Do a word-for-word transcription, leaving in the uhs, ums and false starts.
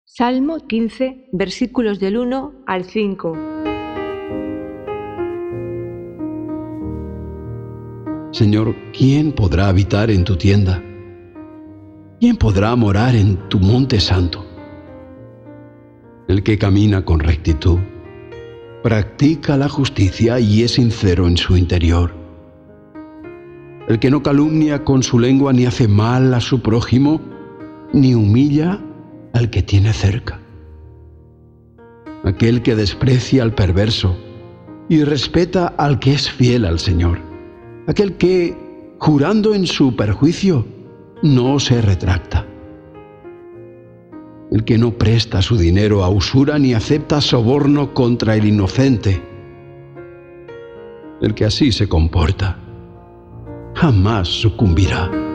Salmo quince, versículos del uno al cinco. Señor, ¿quién podrá habitar en tu tienda? ¿Quién podrá morar en tu monte santo? El que camina con rectitud, practica la justicia y es sincero en su interior. El que no calumnia con su lengua ni hace mal a su prójimo, ni humilla al que tiene cerca. Aquel que desprecia al perverso y respeta al que es fiel al Señor. Aquel que, jurando en su perjuicio, no se retracta. El que no presta su dinero a usura ni acepta soborno contra el inocente. El que así se comporta, jamás sucumbirá.